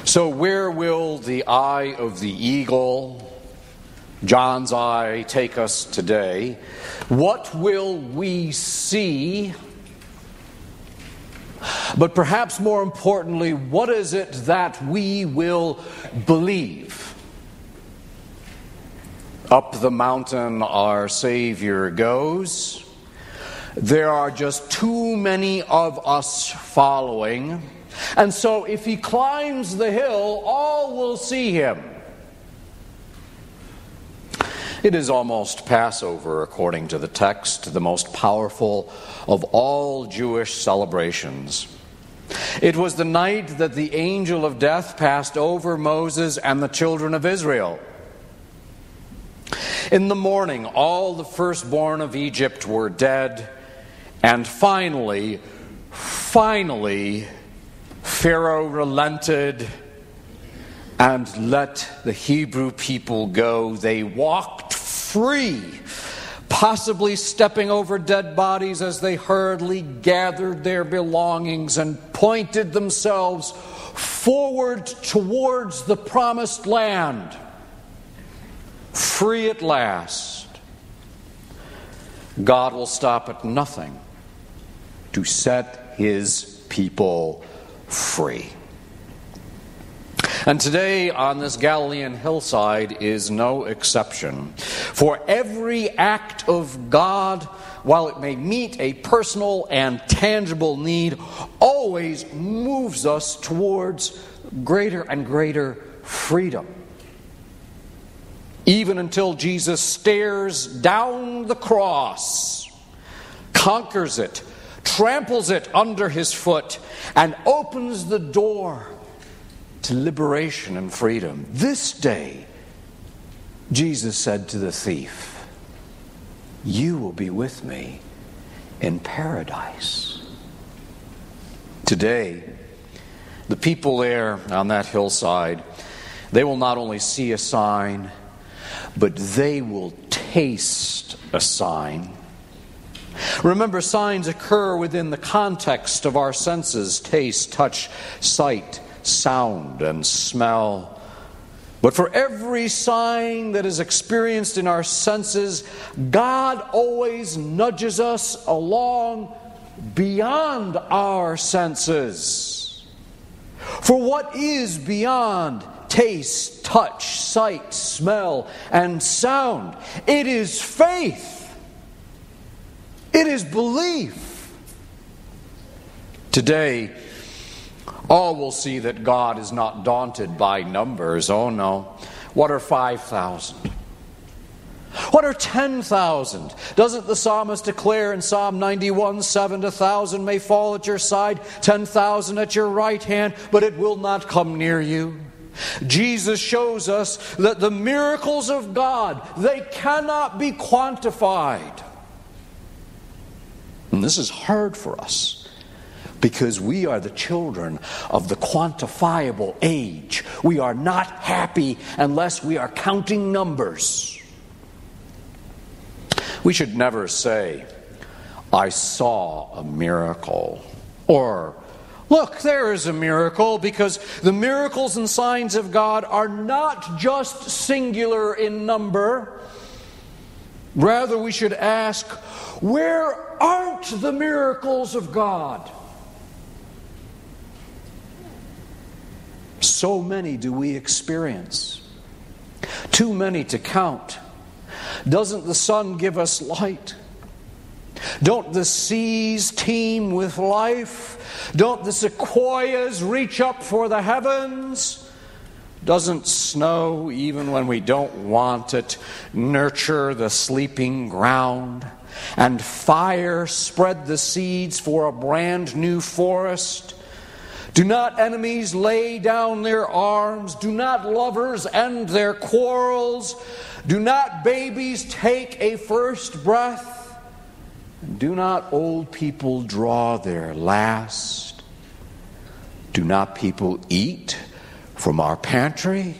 So where will the eye of the eagle, John's eye, take us today? What will we see? But perhaps more importantly, what is it that we will believe? Up the mountain our Savior goes. There are just too many of us following. And so if he climbs the hill, all will see him. It is almost Passover, according to the text, the most powerful of all Jewish celebrations. It was the night that the angel of death passed over Moses and the children of Israel. In the morning, all the firstborn of Egypt were dead, and finally, Pharaoh relented and let the Hebrew people go. They walked free, possibly stepping over dead bodies as they hurriedly gathered their belongings and pointed themselves forward towards the promised land. Free at last. God will stop at nothing to set his people free. And today on this Galilean hillside is no exception. For every act of God, while it may meet a personal and tangible need, always moves us towards greater and greater freedom. Even until Jesus stares down the cross, conquers it, tramples it under his foot, and opens the door to liberation and freedom. This day, Jesus said to the thief, "You will be with me in paradise." Today, the people there on that hillside, they will not only see a sign, but they will taste a sign. Remember, signs occur within the context of our senses: taste, touch, sight, sound, and smell. But for every sign that is experienced in our senses, God always nudges us along beyond our senses. For what is beyond taste, touch, sight, smell, and sound? It is faith. It is belief. Today, all will see that God is not daunted by numbers. Oh no. What are 5,000? What are 10,000? Doesn't the psalmist declare in Psalm 91, 7 to 1,000 may fall at your side, 10,000 at your right hand, but it will not come near you? Jesus shows us that the miracles of God, they cannot be quantified. And this is hard for us because we are the children of the quantifiable age. We are not happy unless we are counting numbers. We should never say, "I saw a miracle," or "Look, there is a miracle," because the miracles and signs of God are not just singular in number. Rather, we should ask, where aren't the miracles of God? So many do we experience. Too many to count. Doesn't the sun give us light? Don't the seas teem with life? Don't the sequoias reach up for the heavens? Doesn't snow, even when we don't want it, nurture the sleeping ground? And fire spread the seeds for a brand new forest? Do not enemies lay down their arms? Do not lovers end their quarrels? Do not babies take a first breath? And do not old people draw their last? Do not people eat from our pantry?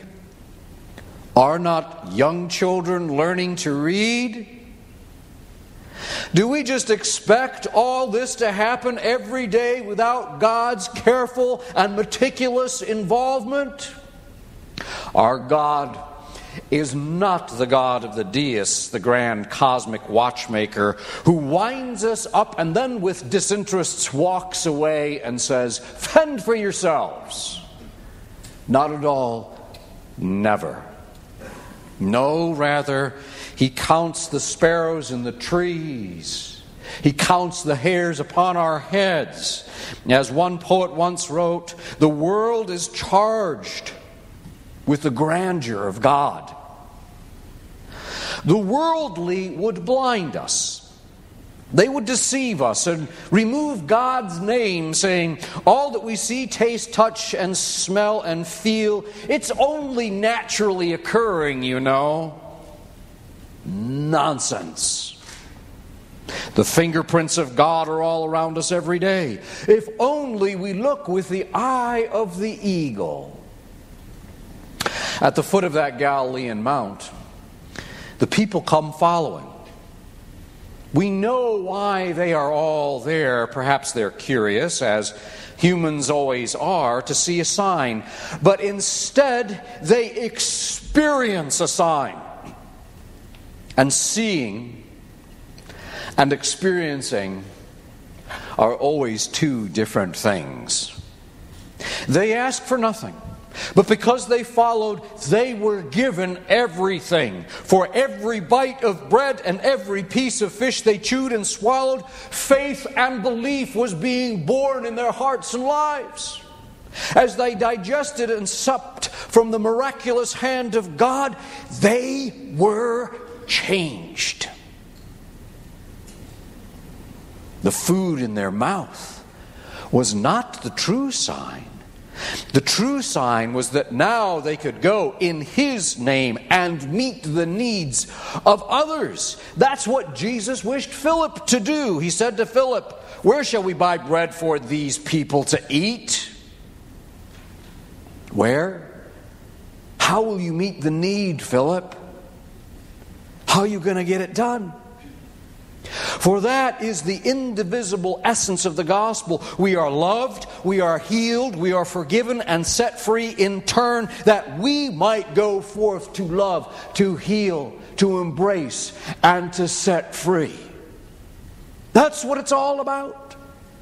Are not young children learning to read? Do we just expect all this to happen every day without God's careful and meticulous involvement? Our God is not the God of the deists, the grand cosmic watchmaker, who winds us up and then with disinterest walks away and says, "Fend for yourselves." Not at all. Never. No, rather, He counts the sparrows in the trees. He counts the hairs upon our heads. As one poet once wrote, the world is charged with the grandeur of God. The worldly would blind us. They would deceive us and remove God's name, saying, all that we see, taste, touch, and smell and feel, it's only naturally occurring, you know. Nonsense. The fingerprints of God are all around us every day. If only we look with the eye of the eagle. At the foot of that Galilean mount, the people come following. We know why they are all there. Perhaps they're curious, as humans always are, to see a sign. But instead, they experience a sign. And seeing and experiencing are always two different things. They ask for nothing. But because they followed, they were given everything. For every bite of bread and every piece of fish they chewed and swallowed, faith and belief was being born in their hearts and lives. As they digested and supped from the miraculous hand of God, they were changed. The food in their mouth was not the true sign. The true sign was that now they could go in His name and meet the needs of others. That's what Jesus wished Philip to do. He said to Philip, "Where shall we buy bread for these people to eat?" Where? How will you meet the need, Philip? How are you going to get it done? For that is the indivisible essence of the gospel. We are loved, we are healed, we are forgiven and set free in turn, that we might go forth to love, to heal, to embrace, and to set free. That's what it's all about.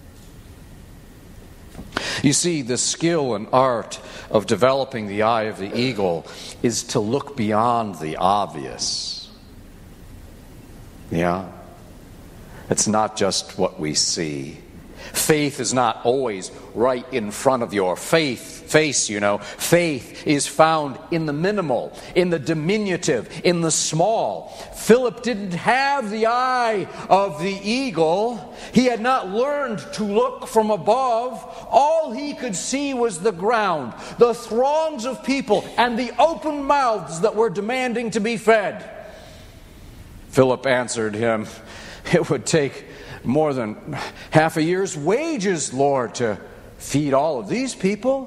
You see, the skill and art of developing the eye of the eagle is to look beyond the obvious. Yeah? It's not just what we see. Faith is not always right in front of your face, you know. Faith is found in the minimal, in the diminutive, in the small. Philip didn't have the eye of the eagle. He had not learned to look from above. All he could see was the ground, the throngs of people, and the open mouths that were demanding to be fed. Philip answered him, "It would take more than half a year's wages, Lord, to feed all of these people.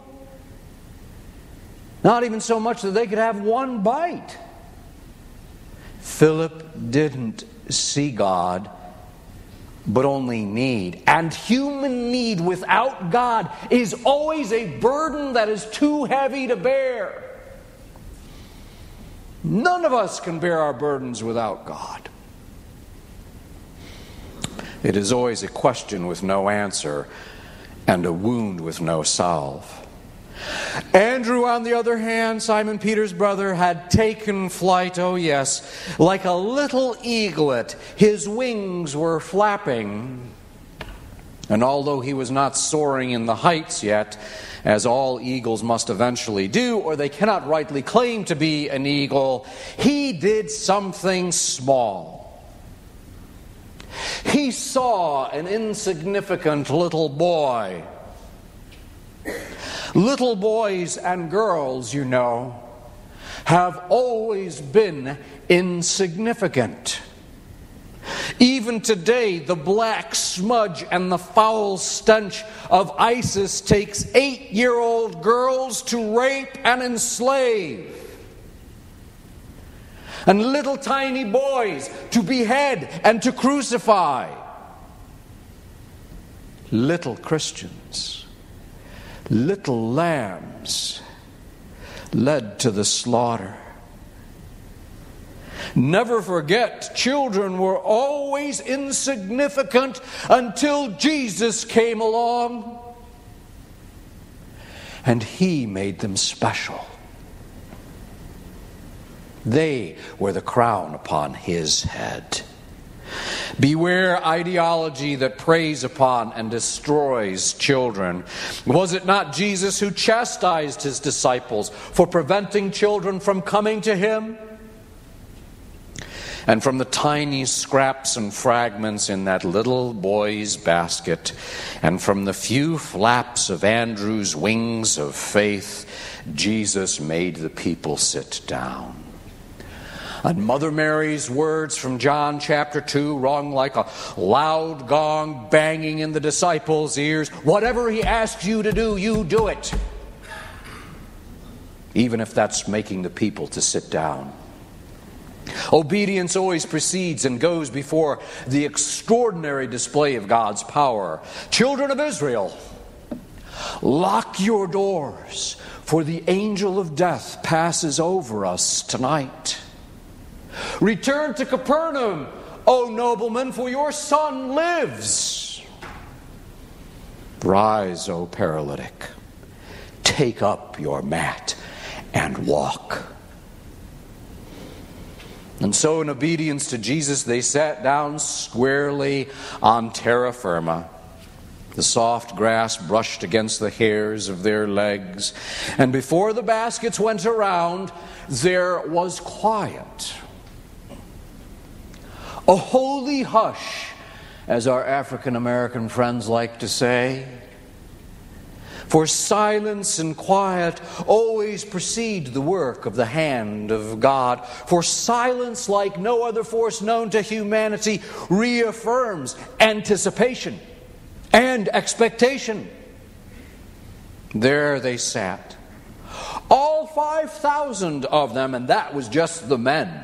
Not even so much that they could have one bite." Philip didn't see God, but only need. And human need without God is always a burden that is too heavy to bear. None of us can bear our burdens without God. It is always a question with no answer and a wound with no salve. Andrew, on the other hand, Simon Peter's brother, had taken flight, oh yes, like a little eaglet. His wings were flapping. And although he was not soaring in the heights yet, as all eagles must eventually do, or they cannot rightly claim to be an eagle, he did something small. He saw an insignificant little boy. Little boys and girls, you know, have always been insignificant. Even today, the black smudge and the foul stench of ISIS takes 8-year-old girls to rape and enslave. and little tiny boys to behead and to crucify. Little Christians, little lambs led to the slaughter. Never forget, children were always insignificant until Jesus came along. And He made them special. They were the crown upon His head. Beware ideology that preys upon and destroys children. Was it not Jesus who chastised His disciples for preventing children from coming to Him? And from the tiny scraps and fragments in that little boy's basket, and from the few flaps of Andrew's wings of faith, Jesus made the people sit down. And Mother Mary's words from John chapter 2 rung like a loud gong banging in the disciples' ears. Whatever He asks you to do, you do it. Even if that's making the people to sit down. Obedience always precedes and goes before the extraordinary display of God's power. Children of Israel, lock your doors, for the angel of death passes over us tonight. Return to Capernaum, O noblemen, for your son lives. Rise, O paralytic, take up your mat and walk. And so in obedience to Jesus, they sat down squarely on terra firma. The soft grass brushed against the hairs of their legs. And before the baskets went around, there was quiet. A holy hush, as our African American friends like to say. For silence and quiet always precede the work of the hand of God. For silence, like no other force known to humanity, reaffirms anticipation and expectation. There they sat, all 5,000 of them, and that was just the men.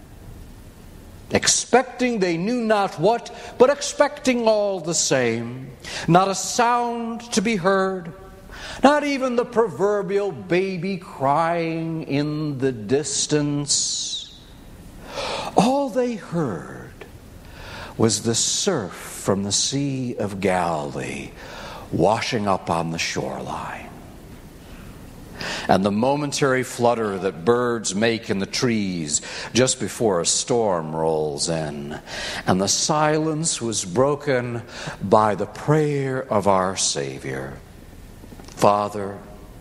Expecting they knew not what, but expecting all the same. Not a sound to be heard. Not even the proverbial baby crying in the distance. All they heard was the surf from the Sea of Galilee washing up on the shoreline. And the momentary flutter that birds make in the trees just before a storm rolls in. And the silence was broken by the prayer of our Savior. Father,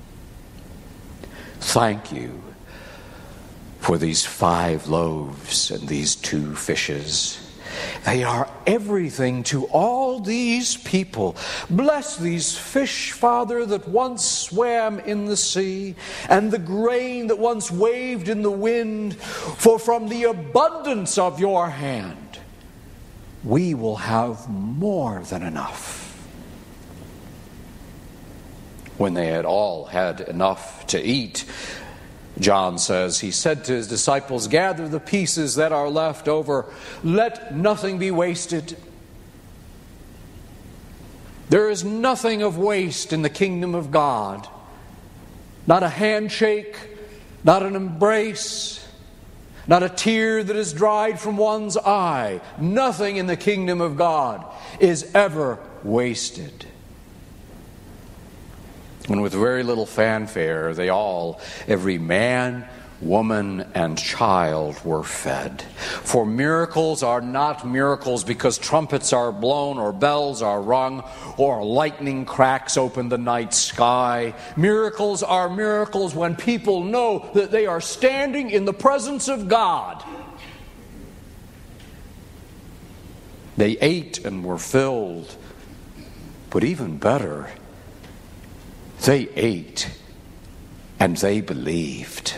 thank you for these 5 loaves and these 2 fishes. They are everything to all these people. Bless these fish, Father, that once swam in the sea, and the grain that once waved in the wind, for from the abundance of your hand we will have more than enough. When they had all had enough to eat, John says, he said to his disciples, gather the pieces that are left over. Let nothing be wasted. There is nothing of waste in the kingdom of God. Not a handshake, not an embrace, not a tear that is dried from one's eye. Nothing in the kingdom of God is ever wasted. And with very little fanfare, they all, every man, woman, and child were fed. For miracles are not miracles because trumpets are blown or bells are rung or lightning cracks open the night sky. Miracles are miracles when people know that they are standing in the presence of God. They ate and were filled, but even better, they ate and they believed.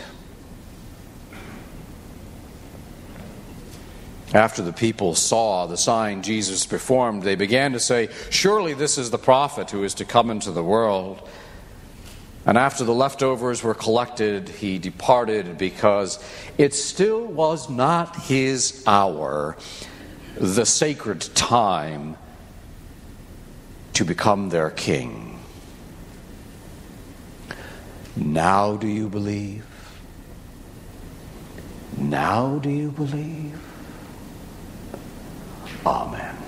After the people saw the sign Jesus performed, they began to say, surely this is the prophet who is to come into the world. And after the leftovers were collected, he departed because it still was not his hour, the sacred time, to become their king. Now do you believe? Now do you believe? Amen.